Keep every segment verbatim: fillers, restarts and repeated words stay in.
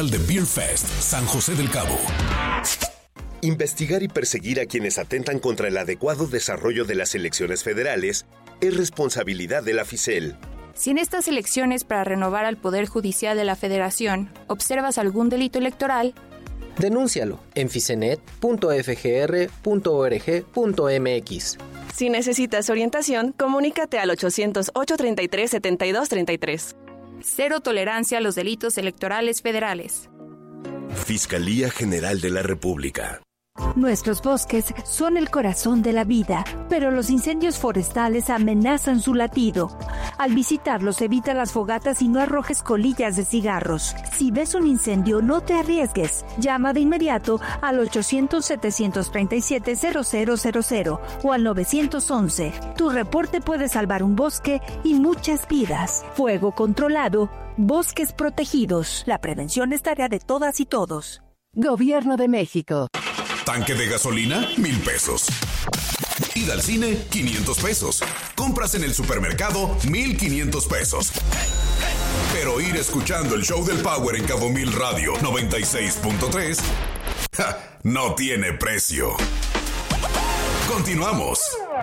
Festival de Beer Fest, San José del Cabo. Investigar y perseguir a quienes atentan contra el adecuado desarrollo de las elecciones federales es responsabilidad de la Ficel. Si en estas elecciones para renovar al Poder Judicial de la Federación observas algún delito electoral, denúncialo en ficenet punto f g r punto org punto m x. Si necesitas orientación, comunícate al ochocientos, ochocientos treinta y tres, setenta y dos treinta y tres. Cero tolerancia a los delitos electorales federales. Fiscalía General de la República. Nuestros bosques son el corazón de la vida, pero los incendios forestales amenazan su latido. Al visitarlos, evita las fogatas y no arrojes colillas de cigarros. Si ves un incendio, no te arriesgues. Llama de inmediato al ochocientos, setecientos treinta y siete, cero cero cero cero o al nueve once. Tu reporte puede salvar un bosque y muchas vidas. Fuego controlado, bosques protegidos. La prevención es tarea de todas y todos. Gobierno de México. Tanque de gasolina, mil pesos. Ida al cine, quinientos pesos. Compras en el supermercado, mil quinientos pesos. Pero ir escuchando el show del Power en Cabo Mil Radio noventa y seis punto tres ja, no tiene precio. Continuamos.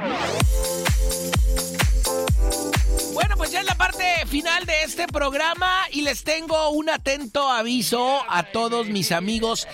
Bueno, pues ya es la parte final de este programa y les tengo un atento aviso a todos mis amigos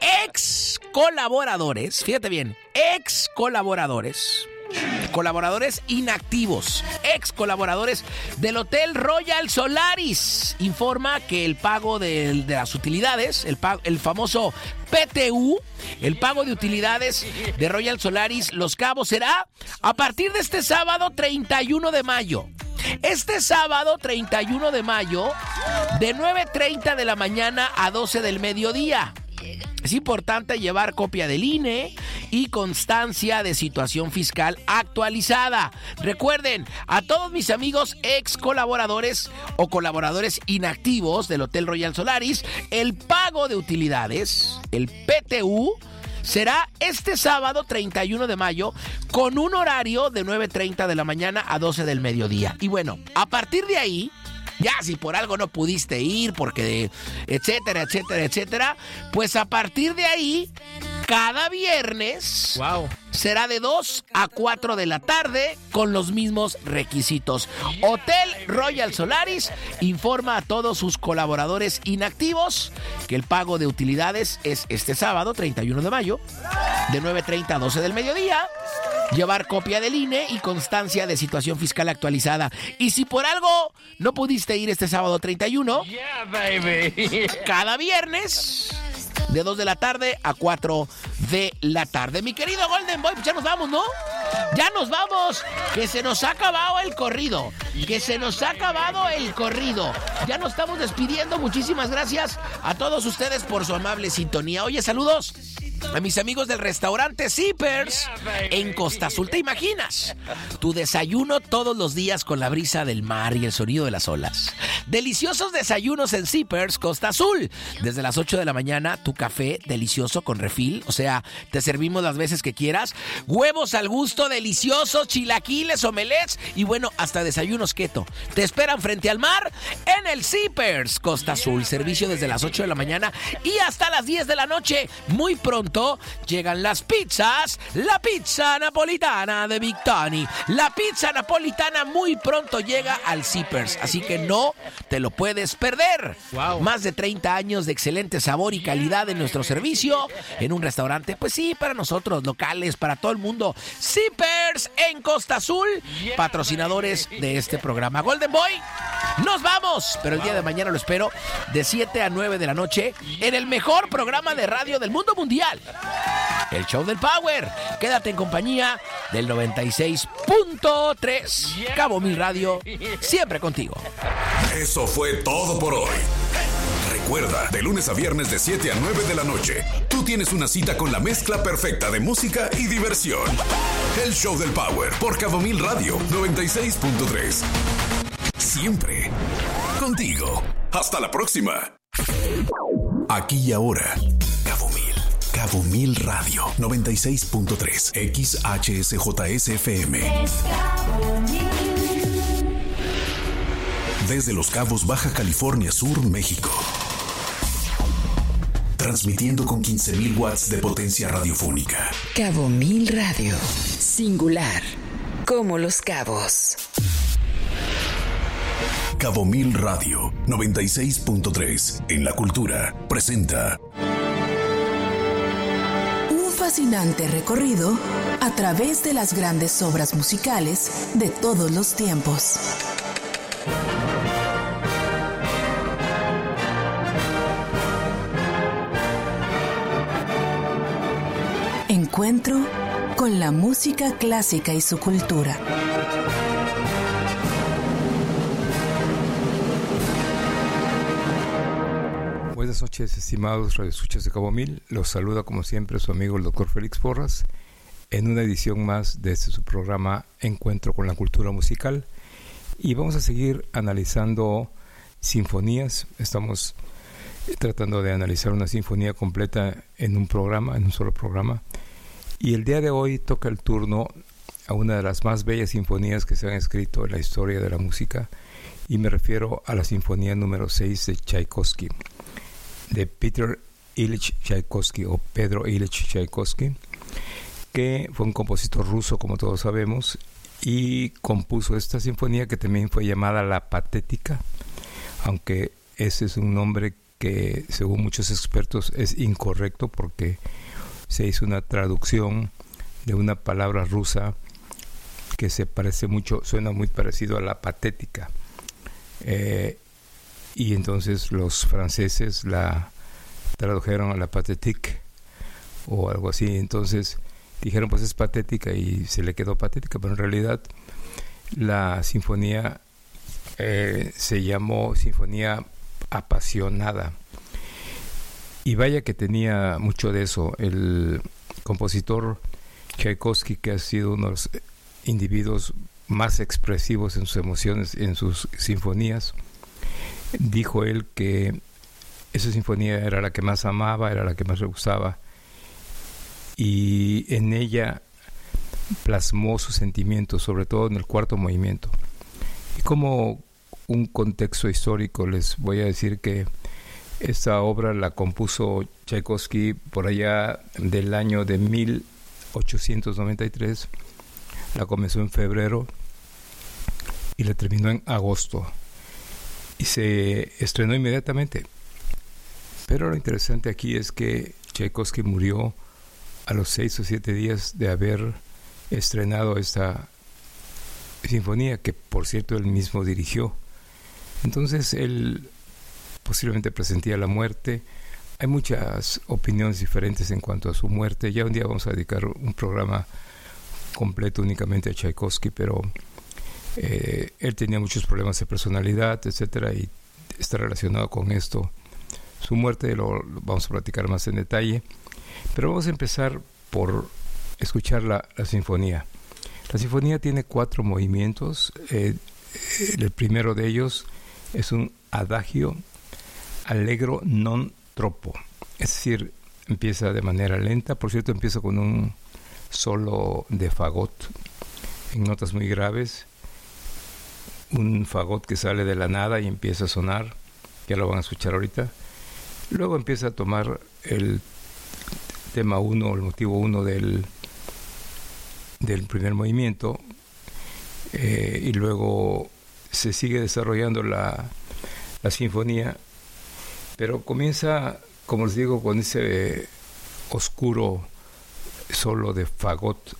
ex colaboradores, fíjate bien, ex colaboradores, colaboradores inactivos, ex colaboradores del Hotel Royal Solaris. Informa que el pago de, de las utilidades, el, pago, el famoso P T U, el pago de utilidades de Royal Solaris Los Cabos será a partir de este sábado treinta y uno de mayo. Este sábado treinta y uno de mayo, de nueve treinta de la mañana a doce del mediodía. Es importante llevar copia del I N E y constancia de situación fiscal actualizada. Recuerden, a todos mis amigos ex colaboradores o colaboradores inactivos del Hotel Royal Solaris, el pago de utilidades, el P T U, será este sábado treinta y uno de mayo con un horario de nueve treinta de la mañana a doce del mediodía. Y bueno, a partir de ahí, ya si por algo no pudiste ir, porque etcétera, etcétera, etcétera, pues a partir de ahí, cada viernes wow. será de dos a cuatro de la tarde con los mismos requisitos. Hotel Royal Solaris informa a todos sus colaboradores inactivos que el pago de utilidades es este sábado, treinta y uno de mayo, de nueve treinta a doce del mediodía. Llevar copia del I N E y constancia de situación fiscal actualizada. Y si por algo no pudiste ir este sábado treinta y uno, yeah, baby. Cada viernes de dos de la tarde a cuatro de la tarde. Mi querido Golden Boy, pues ya nos vamos, ¿no? Ya nos vamos, que se nos ha acabado el corrido, que se nos ha acabado el corrido. Ya nos estamos despidiendo. Muchísimas gracias a todos ustedes por su amable sintonía. Oye, saludos a mis amigos del restaurante Zippers en Costa Azul. ¿Te imaginas? Tu desayuno todos los días con la brisa del mar y el sonido de las olas. Deliciosos desayunos en Zippers, Costa Azul. Desde las ocho de la mañana, tu café delicioso con refil. O sea, te servimos las veces que quieras. Huevos al gusto, deliciosos, chilaquiles, omelets y bueno, hasta desayunos keto. Te esperan frente al mar en el Zippers, Costa Azul. Servicio desde las ocho de la mañana y hasta las diez de la noche. Muy pronto llegan las pizzas, la pizza napolitana de Big Tony. La pizza napolitana muy pronto llega al Zippers, así que no te lo puedes perder. Wow. Más de treinta años de excelente sabor y calidad en nuestro servicio, en un restaurante, pues sí, para nosotros, locales, para todo el mundo. Zippers en Costa Azul, patrocinadores de este programa. Golden Boy, nos vamos, pero el día de mañana lo espero de siete a nueve de la noche en el mejor programa de radio del mundo mundial, el Show del Power. Quédate en compañía del noventa y seis punto tres Cabo Mil Radio, siempre contigo. Eso fue todo por hoy. Recuerda, de lunes a viernes de siete a nueve de la noche, tú tienes una cita con la mezcla perfecta de música y diversión. El Show del Power por Cabo Mil Radio noventa y seis punto tres. Siempre contigo. Hasta la próxima. Aquí y ahora, Cabo Mil. Cabo Mil Radio noventa y seis punto tres X H S J S F M. Desde Los Cabos, Baja California Sur, México. transmitiendo con quince mil watts de potencia radiofónica. Cabo Mil Radio, singular, como Los Cabos. Cabo Mil Radio, noventa y seis punto tres, en La Cultura, presenta Un fascinante recorrido a través de las grandes obras musicales de todos los tiempos. Encuentro con la música clásica y su cultura. Buenas noches, estimados radioescuchas de Cabo Mil. Los saluda como siempre su amigo el doctor Félix Porras en una edición más de este su programa Encuentro con la cultura musical. Y vamos a seguir analizando sinfonías. Estamos tratando de analizar una sinfonía completa en un programa, en un solo programa. Y el día de hoy toca el turno a una de las más bellas sinfonías que se han escrito en la historia de la música, y me refiero a la sinfonía número seis de Tchaikovsky, de Peter Ilyich Tchaikovsky o Pedro Ilyich Tchaikovsky, que fue un compositor ruso, como todos sabemos, y compuso esta sinfonía que también fue llamada La Patética, aunque ese es un nombre que según muchos expertos es incorrecto porque se hizo una traducción de una palabra rusa que se parece mucho, suena muy parecido a la patética. Eh, y entonces los franceses la tradujeron a la pathétique o algo así. Entonces dijeron, pues es patética, y se le quedó patética, pero en realidad la sinfonía eh, se llamó Sinfonía Apasionada. Y vaya que tenía mucho de eso. El compositor Tchaikovsky, que ha sido uno de los individuos más expresivos en sus emociones, en sus sinfonías, dijo él que esa sinfonía era la que más amaba, era la que más le gustaba, y en ella plasmó sus sentimientos, sobre todo en el cuarto movimiento. Y como un contexto histórico les voy a decir que esta obra la compuso Tchaikovsky por allá del año de mil ochocientos noventa y tres, la comenzó en febrero y la terminó en agosto, y se estrenó inmediatamente. Pero lo interesante aquí es que Tchaikovsky murió a los seis o siete días de haber estrenado esta sinfonía, que por cierto él mismo dirigió. Entonces él posiblemente presentía la muerte. Hay muchas opiniones diferentes en cuanto a su muerte. Ya un día vamos a dedicar un programa completo únicamente a Tchaikovsky, pero eh, él tenía muchos problemas de personalidad, etcétera, y está relacionado con esto. Su muerte lo, lo vamos a platicar más en detalle, pero vamos a empezar por escuchar la, la sinfonía. La sinfonía tiene cuatro movimientos. Eh, el primero de ellos es un adagio allegro non troppo, es decir, empieza de manera lenta. Por cierto, empieza con un solo de fagot en notas muy graves, un fagot que sale de la nada y empieza a sonar, ya lo van a escuchar ahorita. Luego empieza a tomar el tema uno, el motivo uno del, del primer movimiento, eh, y luego se sigue desarrollando la, la sinfonía, pero comienza, como les digo, con ese oscuro solo de fagot.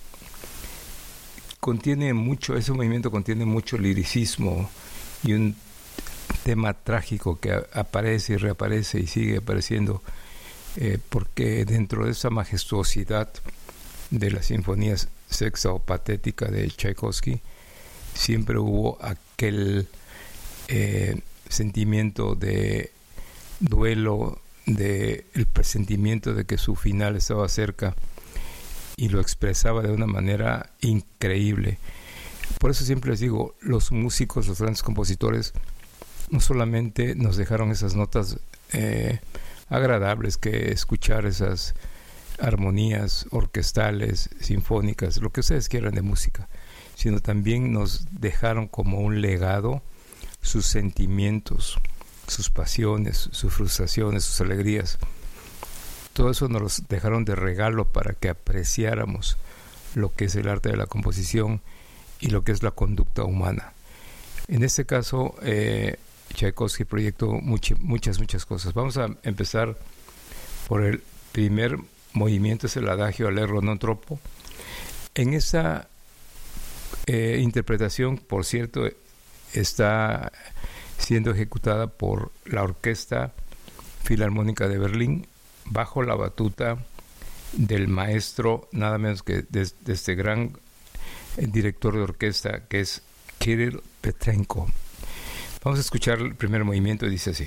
Contiene mucho, ese movimiento contiene mucho liricismo y un tema trágico que a, aparece y reaparece y sigue apareciendo, eh, porque dentro de esa majestuosidad de la sinfonía sexta o patética de Tchaikovsky siempre hubo aquel eh, sentimiento de duelo, de el presentimiento de que su final estaba cerca, y lo expresaba de una manera increíble. Por eso siempre les digo, los músicos, los grandes compositores, no solamente nos dejaron esas notas eh, agradables que escuchar, esas armonías orquestales, sinfónicas, lo que ustedes quieran de música, sino también nos dejaron como un legado sus sentimientos, sus pasiones, sus frustraciones, sus alegrías. todo eso nos lo dejaron de regalo para que apreciáramos lo que es el arte de la composición y lo que es la conducta humana. En este caso, eh, Tchaikovsky proyectó much, muchas, muchas cosas. Vamos a empezar por el primer movimiento, es el adagio Allegro non troppo. En esa eh, interpretación, por cierto, está siendo ejecutada por la Orquesta Filarmónica de Berlín bajo la batuta del maestro, nada menos que de, de este gran director de orquesta, que es Kirill Petrenko. Vamos a escuchar el primer movimiento, dice así.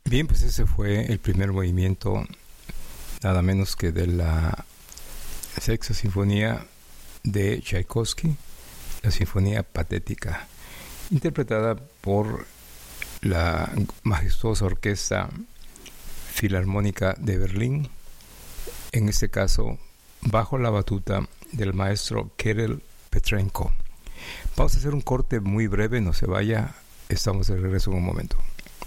Bien, pues ese fue el primer movimiento, nada menos que de la Sexta Sinfonía de Tchaikovsky, la Sinfonía Patética, interpretada por la majestuosa Orquesta Filarmónica de Berlín, en este caso bajo la batuta del maestro Kirill Petrenko. Vamos a hacer un corte muy breve, no se vaya, estamos de regreso en un momento.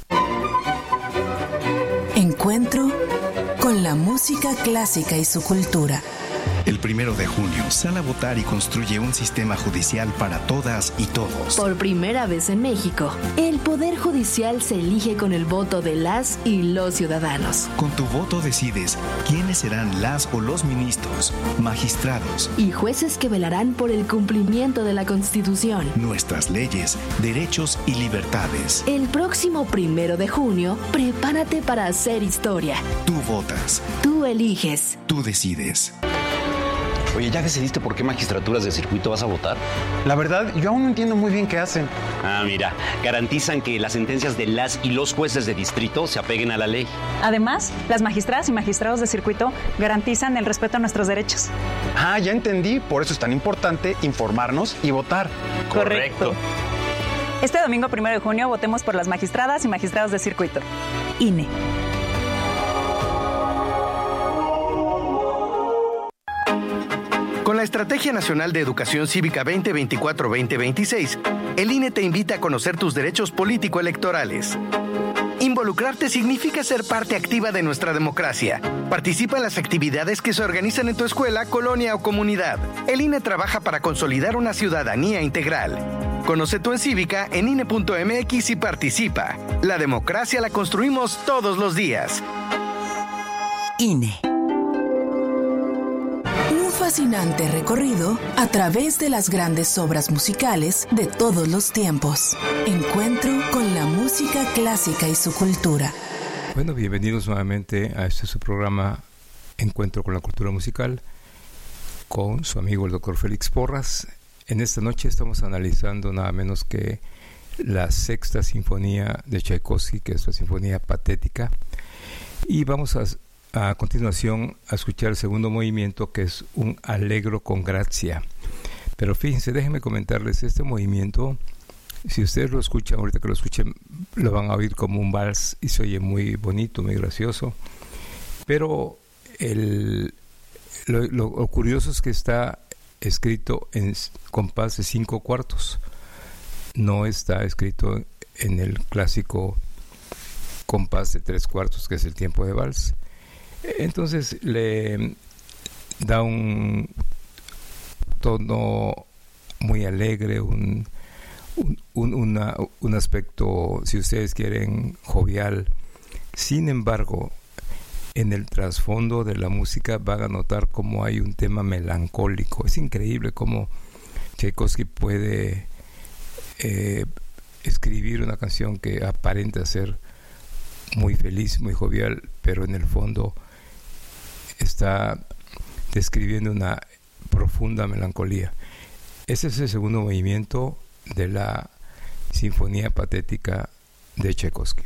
Encuentro con la música clásica y su cultura. El primero de junio, sal a votar y construye un sistema judicial para todas y todos. Por primera vez en México, el Poder Judicial se elige con el voto de las y los ciudadanos. Con tu voto decides quiénes serán las o los ministros, magistrados y jueces que velarán por el cumplimiento de la Constitución, nuestras leyes, derechos y libertades. El próximo primero de junio, prepárate para hacer historia. Tú votas. Tú eliges. Tú decides. Oye, ¿ya decidiste por qué magistraturas de circuito vas a votar? La verdad, yo aún no entiendo muy bien qué hacen. Ah, mira, garantizan que las sentencias de las y los jueces de distrito se apeguen a la ley. Además, las magistradas y magistrados de circuito garantizan el respeto a nuestros derechos. Ah, ya entendí. Por eso es tan importante informarnos y votar. Correcto. Este domingo primero de junio votemos por las magistradas y magistrados de circuito. I N E. Con la Estrategia Nacional de Educación Cívica veinte veinticuatro veinte veintiséis, el I N E te invita a conocer tus derechos político-electorales. Involucrarte significa ser parte activa de nuestra democracia. Participa en las actividades que se organizan en tu escuela, colonia o comunidad. El I N E trabaja para consolidar una ciudadanía integral. Conoce tu encívica en I N E punto M X y participa. La democracia la construimos todos los días. I N E. Fascinante recorrido a través de las grandes obras musicales de todos los tiempos. Encuentro con la música clásica y su cultura. Bueno, bienvenidos nuevamente a este su programa Encuentro con la cultura musical con su amigo el doctor Félix Porras. En esta noche estamos analizando nada menos que la Sexta Sinfonía de Tchaikovsky, que es la Sinfonía Patética, y vamos a A continuación, a escuchar el segundo movimiento, que es un allegro con gracia. Pero fíjense, déjenme comentarles, este movimiento, si ustedes lo escuchan, ahorita que lo escuchen, lo van a oír como un vals y se oye muy bonito, muy gracioso. Pero el, lo, lo, lo curioso es que está escrito en compás de cinco cuartos. No está escrito en el clásico compás de tres cuartos, que es el tiempo de vals. Entonces le da un tono muy alegre, un, un, un, una, un aspecto, si ustedes quieren, jovial. Sin embargo, en el trasfondo de la música van a notar cómo hay un tema melancólico. Es increíble cómo Tchaikovsky puede eh, escribir una canción que aparenta ser muy feliz, muy jovial, pero en el fondo está describiendo una profunda melancolía. Ese es el segundo movimiento de la Sinfonía Patética de Tchaikovsky.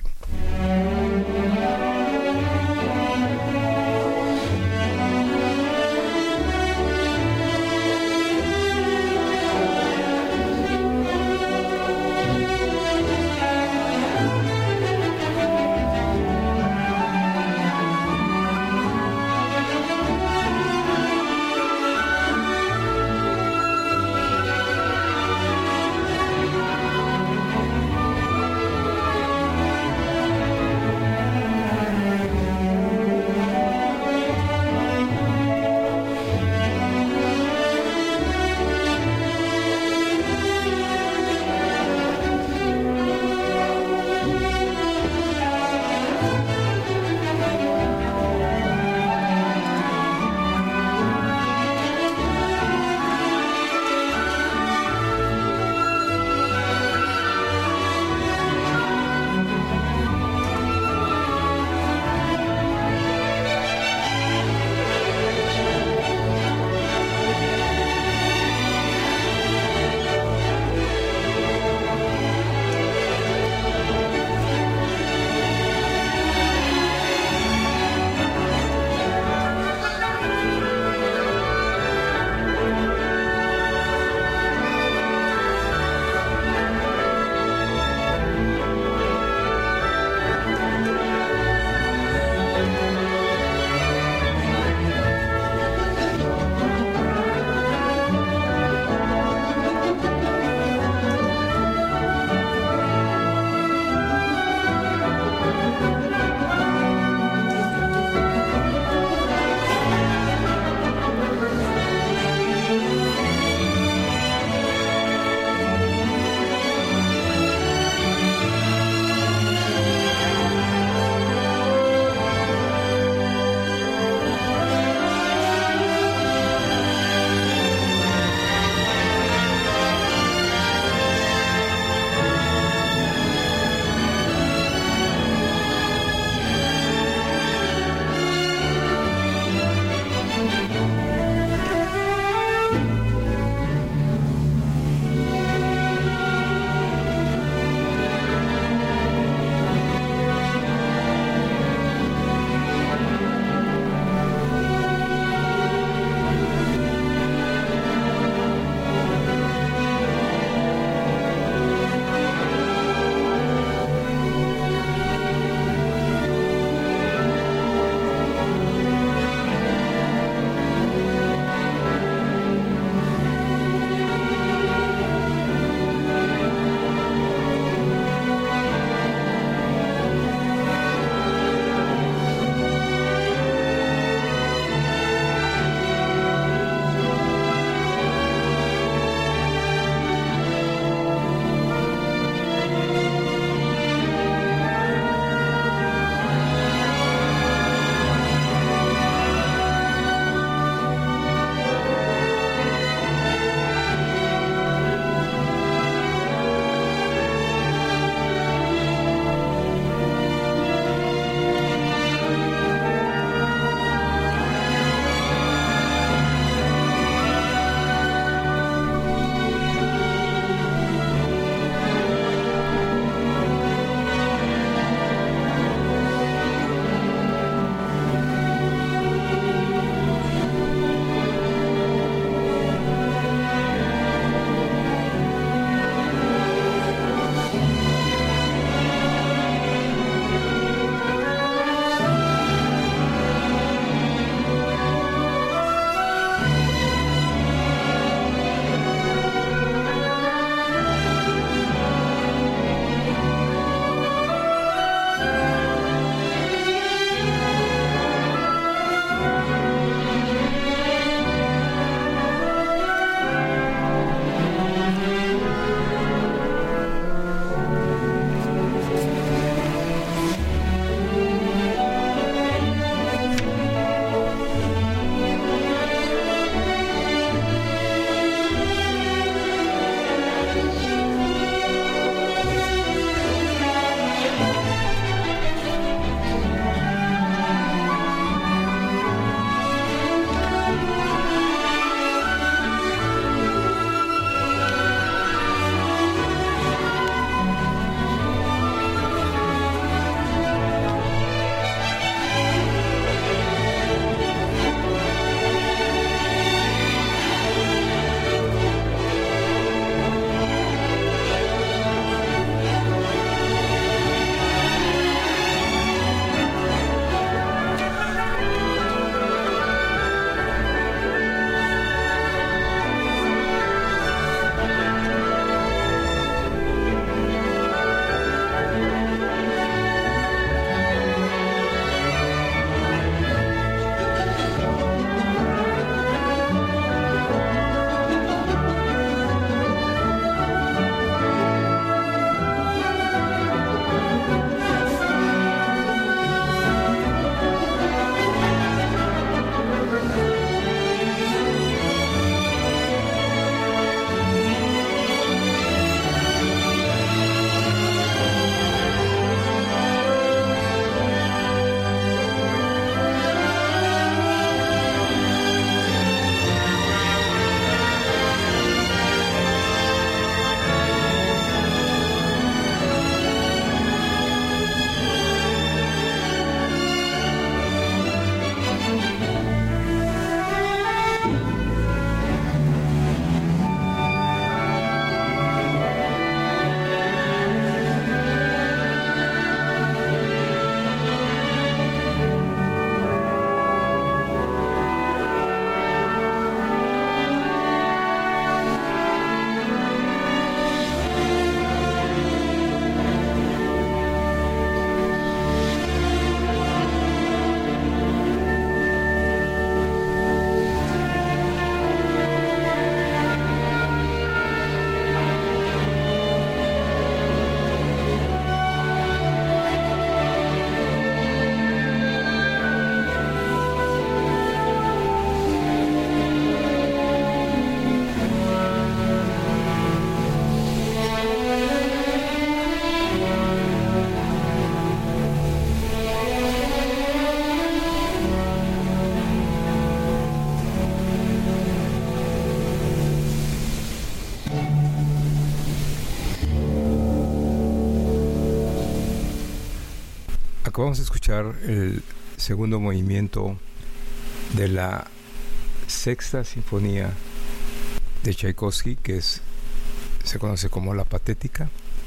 Acabamos de escuchar el segundo movimiento de la Sexta Sinfonía de Tchaikovsky, que es, se conoce como la Patética.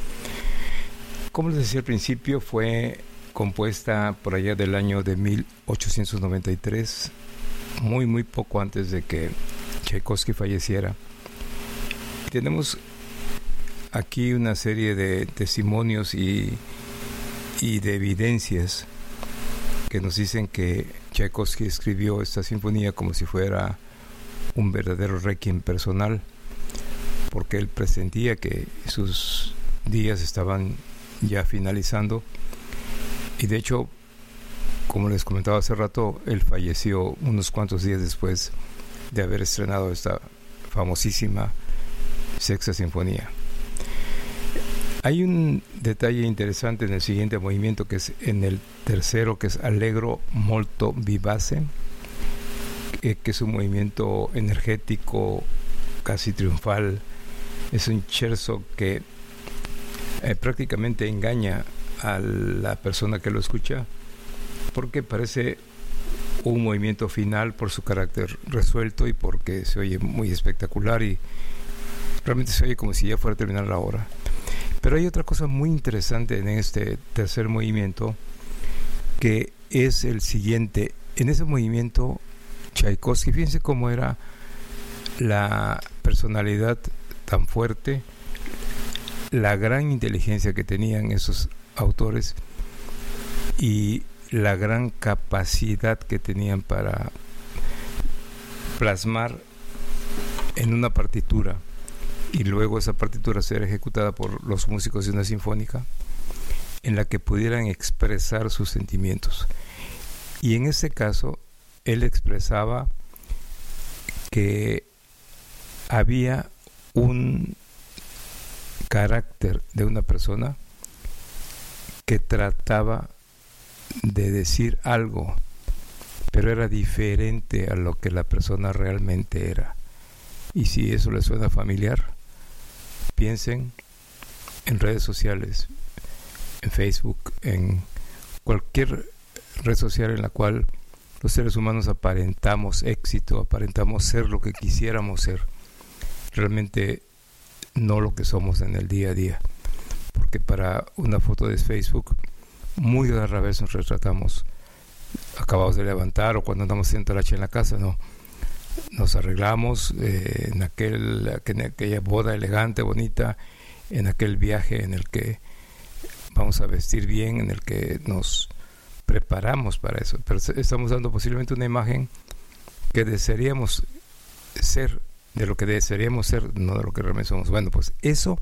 Como les decía al principio, fue compuesta por allá del año de mil ochocientos noventa y tres, muy muy poco antes de que Tchaikovsky falleciera. Y tenemos aquí una serie de testimonios y, y de evidencias que nos dicen que Tchaikovsky escribió esta sinfonía como si fuera un verdadero requiem personal, porque él presentía que sus días estaban ya finalizando, y de hecho, como les comentaba hace rato, él falleció unos cuantos días después de haber estrenado esta famosísima Sexta Sinfonía. Hay un detalle interesante en el siguiente movimiento, que es en el tercero, que es Allegro molto vivace, que es un movimiento energético, casi triunfal. Es un scherzo que eh, prácticamente engaña a la persona que lo escucha, porque parece un movimiento final por su carácter resuelto y porque se oye muy espectacular y realmente se oye como si ya fuera a terminar la obra. Pero hay otra cosa muy interesante en este tercer movimiento, que es el siguiente. En ese movimiento, Tchaikovsky, fíjense cómo era la personalidad tan fuerte, la gran inteligencia que tenían esos autores y la gran capacidad que tenían para plasmar en una partitura y luego esa partitura ser ejecutada por los músicos de una sinfónica, en la que pudieran expresar sus sentimientos. Y en este caso, él expresaba que había un carácter de una persona que trataba de decir algo, pero era diferente a lo que la persona realmente era. Y si eso les suena familiar, piensen en redes sociales, en Facebook, en cualquier red social en la cual los seres humanos aparentamos éxito, aparentamos ser lo que quisiéramos ser, realmente no lo que somos en el día a día, porque para una foto de Facebook muy rara vez nos retratamos acabados de levantar o cuando andamos haciendo taracha en la casa. No, nos arreglamos eh, en, aquel, en aquella boda elegante, bonita, en aquel viaje en el que vamos a vestir bien, en el que nos preparamos para eso, pero estamos dando posiblemente una imagen que desearíamos ser, de lo que desearíamos ser, no de lo que realmente somos. Bueno, pues eso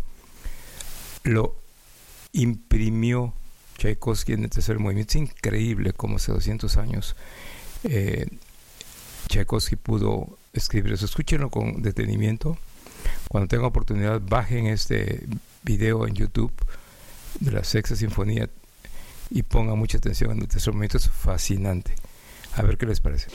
lo imprimió Tchaikovsky en el tercer movimiento. Es increíble cómo hace doscientos años eh, Tchaikovsky pudo escribir eso. Escúchenlo con detenimiento. Cuando tengan oportunidad, bajen este video en YouTube de la Sexta Sinfonía y pongan mucha atención en el tercer movimiento. Es fascinante. A ver qué les parece.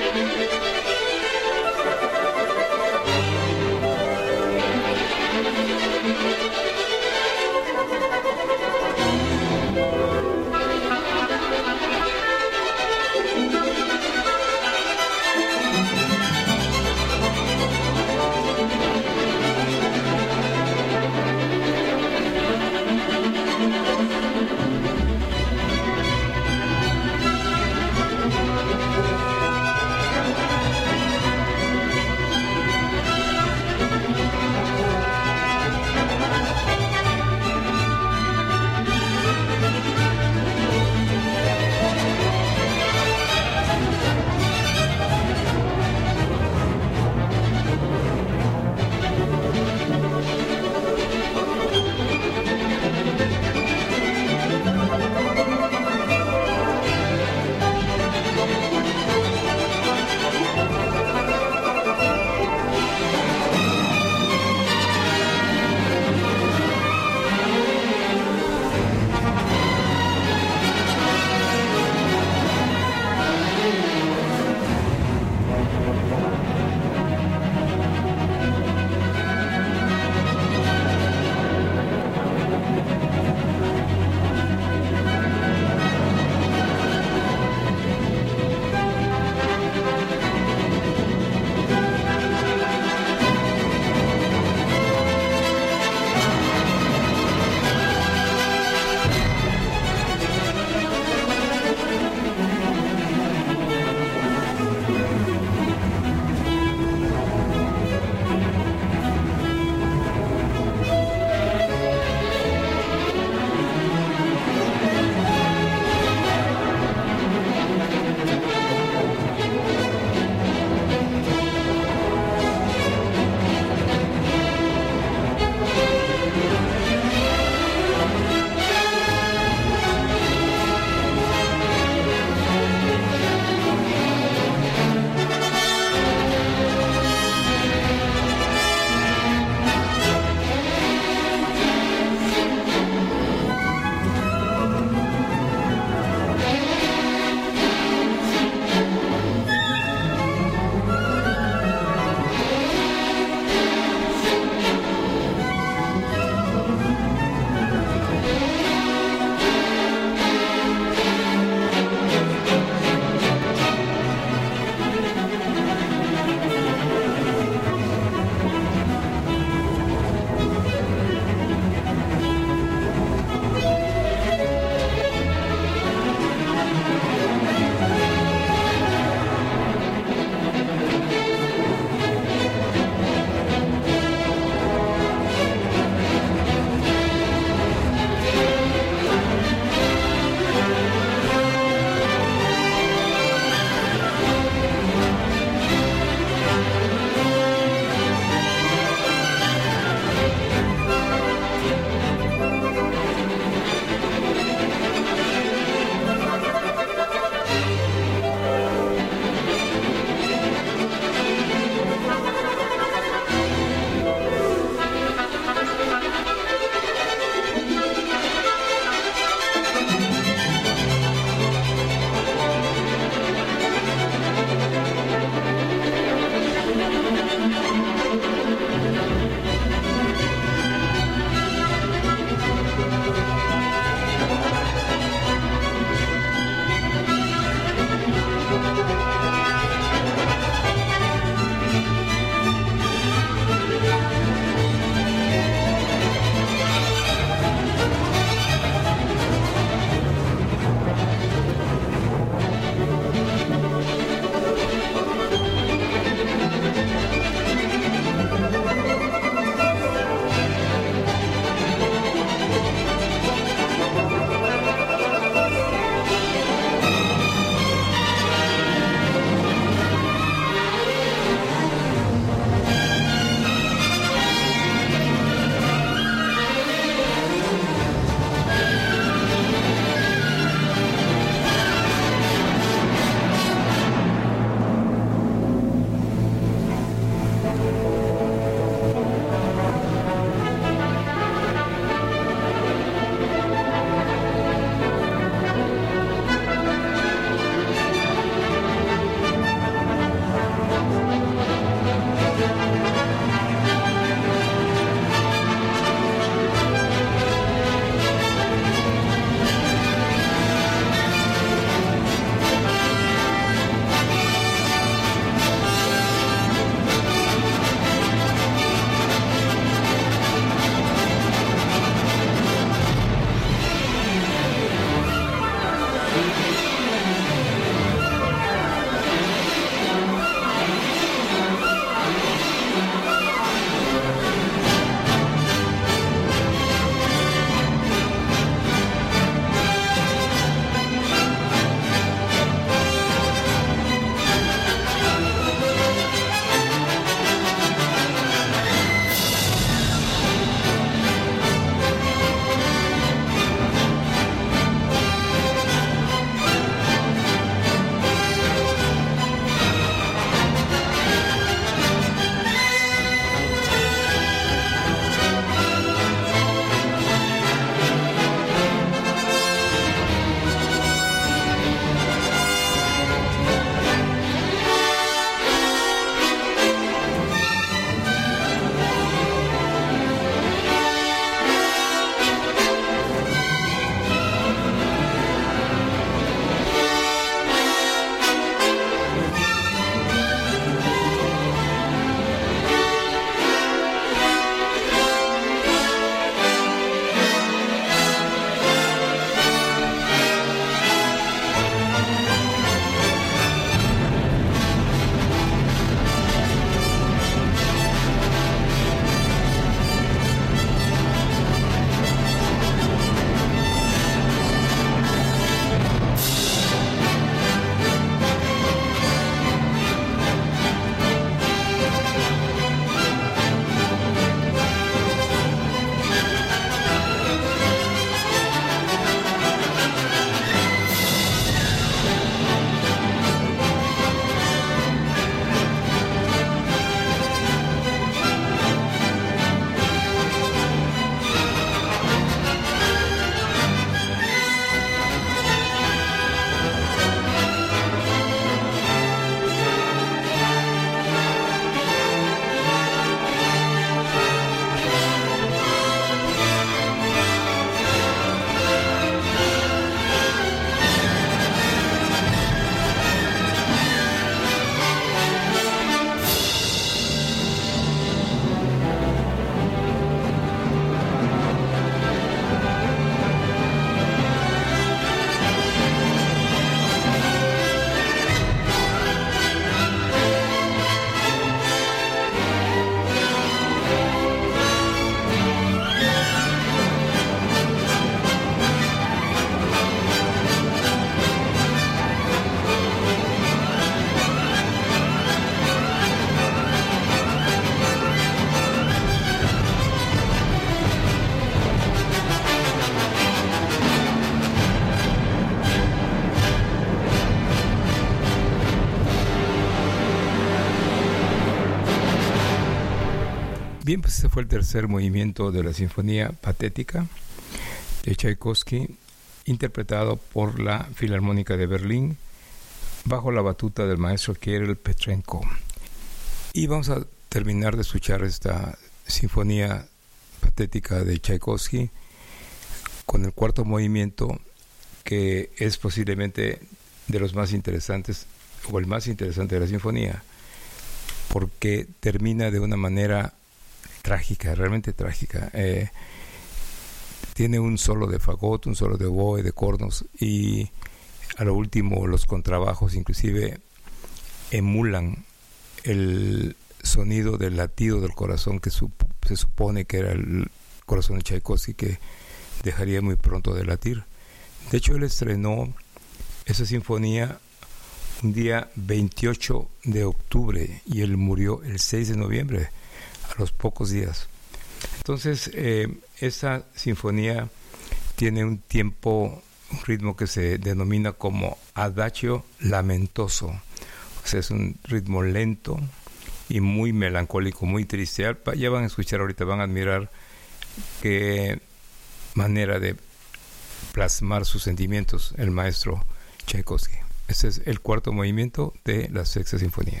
Bien, pues ese fue el tercer movimiento de la Sinfonía Patética de Tchaikovsky, interpretado por la Filarmónica de Berlín, bajo la batuta del maestro Kirill Petrenko. Y vamos a terminar de escuchar esta Sinfonía Patética de Tchaikovsky con el cuarto movimiento, que es posiblemente de los más interesantes, o el más interesante de la sinfonía, porque termina de una manera trágica, realmente trágica. Eh, tiene un solo de fagot, un solo de oboe, de cornos, y a lo último los contrabajos inclusive emulan el sonido del latido del corazón que sup- se supone que era el corazón de Tchaikovsky, que dejaría muy pronto de latir. De hecho, él estrenó esa sinfonía un día veintiocho de octubre y él murió el seis de noviembre, a los pocos días. Entonces, eh, esa sinfonía tiene un tiempo, un ritmo que se denomina como adagio lamentoso. O sea, es un ritmo lento y muy melancólico, muy triste. Ya van a escuchar ahorita, van a admirar qué manera de plasmar sus sentimientos el maestro Tchaikovsky. Este es el cuarto movimiento de la Sexta Sinfonía.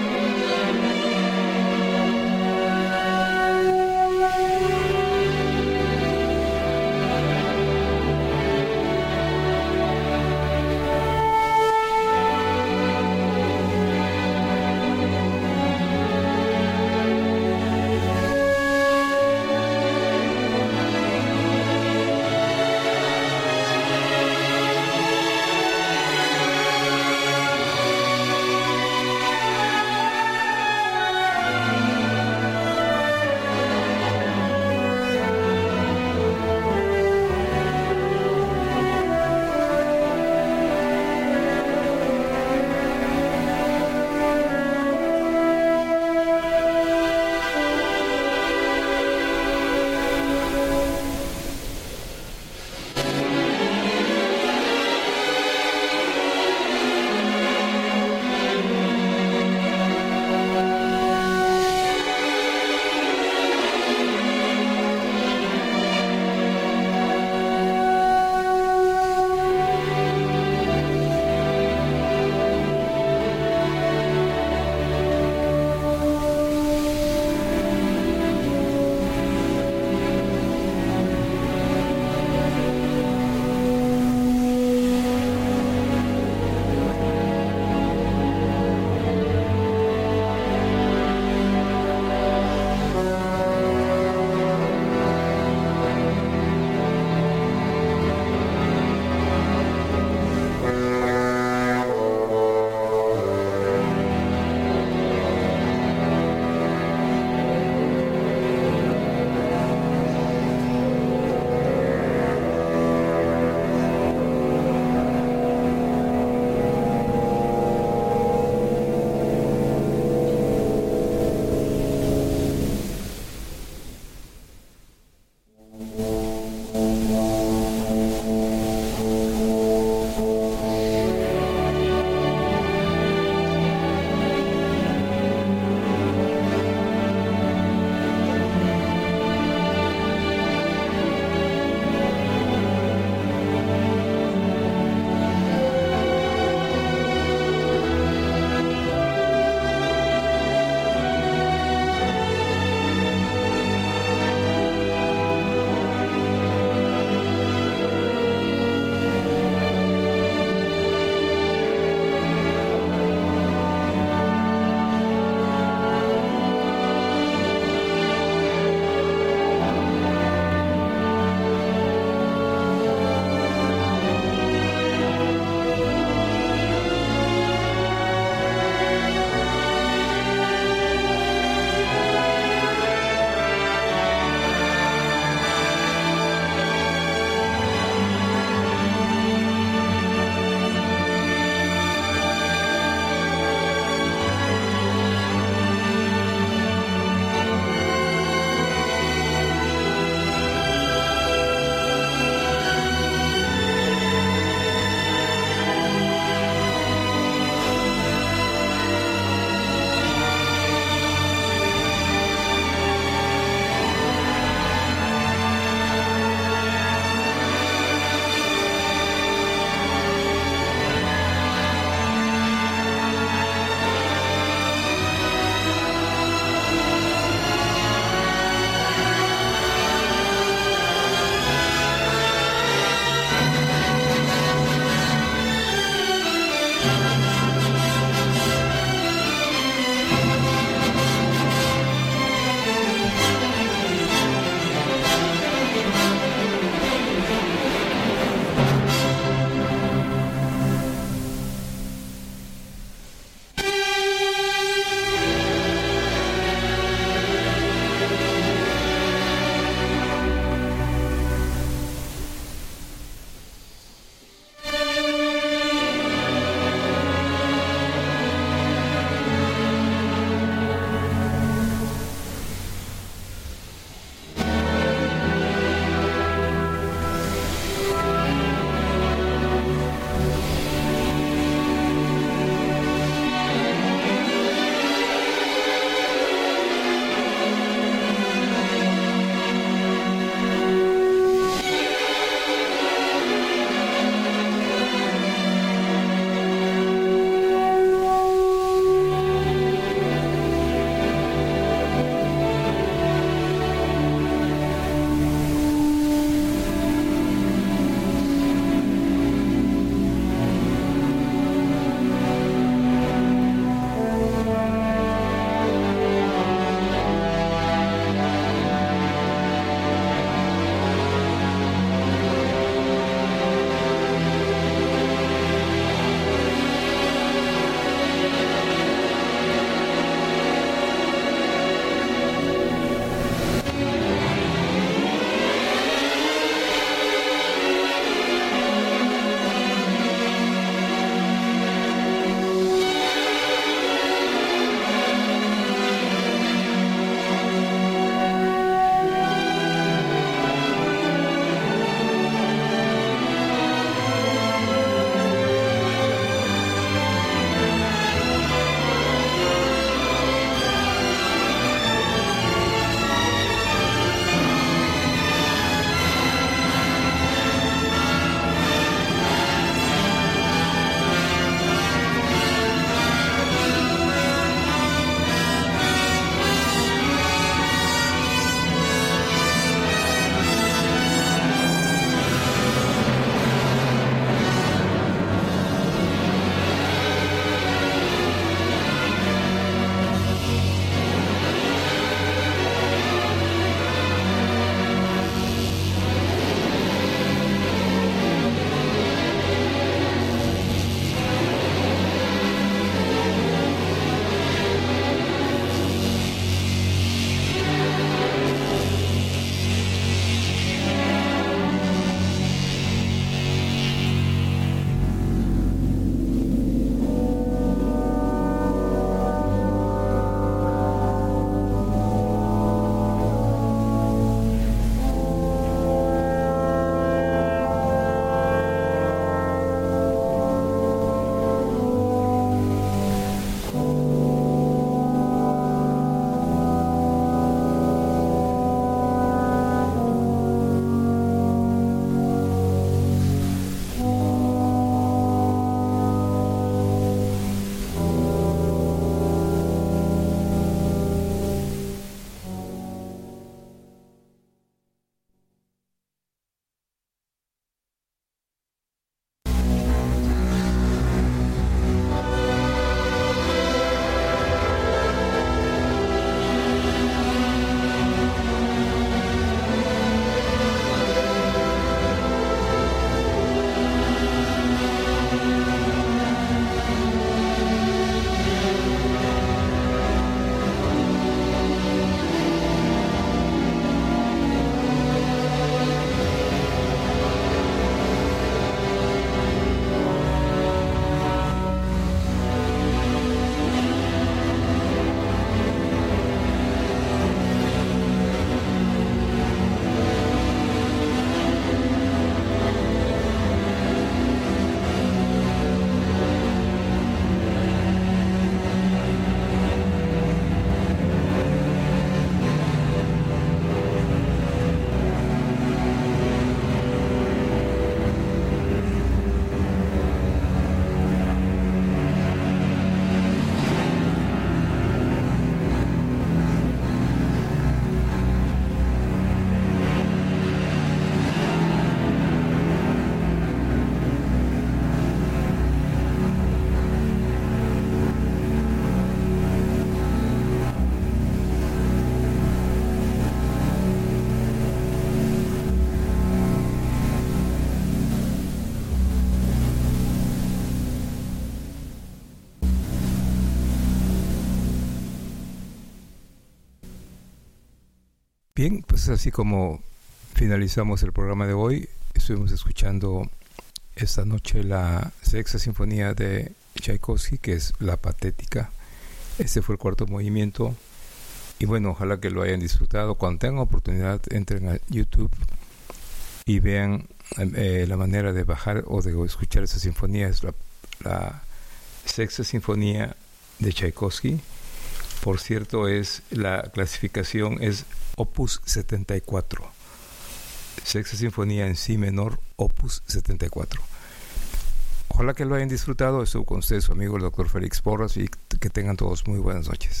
Bien, pues así como finalizamos el programa de hoy, estuvimos escuchando esta noche la sexta sinfonía de Tchaikovsky, que es La Patética. Este fue el cuarto movimiento. Y bueno, ojalá que lo hayan disfrutado. Cuando tengan oportunidad, entren a YouTube y vean eh, la manera de bajar o de escuchar esa sinfonía. Es la, la sexta sinfonía de Tchaikovsky. Por cierto, es la clasificación es Opus setenta y cuatro. Sexta sinfonía en si menor, Opus setenta y cuatro. Ojalá que lo hayan disfrutado. Estuvo con ustedes su amigo el doctor Félix Porras, y que tengan todos muy buenas noches.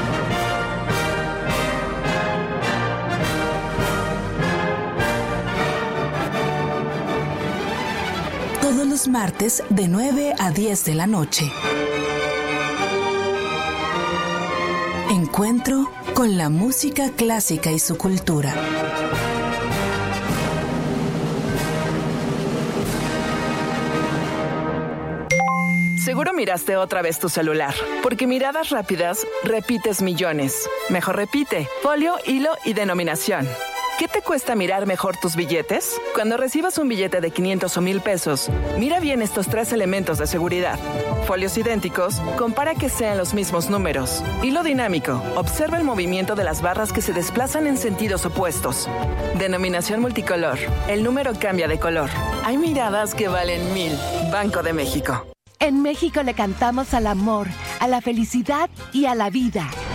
Todos los martes de nueve a diez de la noche. Encuentro con la música clásica y su cultura. Seguro miraste otra vez tu celular, porque miradas rápidas repites millones. Mejor repite, folio, hilo y denominación. ¿Qué te cuesta mirar mejor tus billetes? Cuando recibas un billete de quinientos o mil pesos, mira bien estos tres elementos de seguridad. Folios idénticos, compara que sean los mismos números. Hilo dinámico, observa el movimiento de las barras que se desplazan en sentidos opuestos. Denominación multicolor, el número cambia de color. Hay miradas que valen mil. Banco de México. En México le cantamos al amor, a la felicidad y a la vida.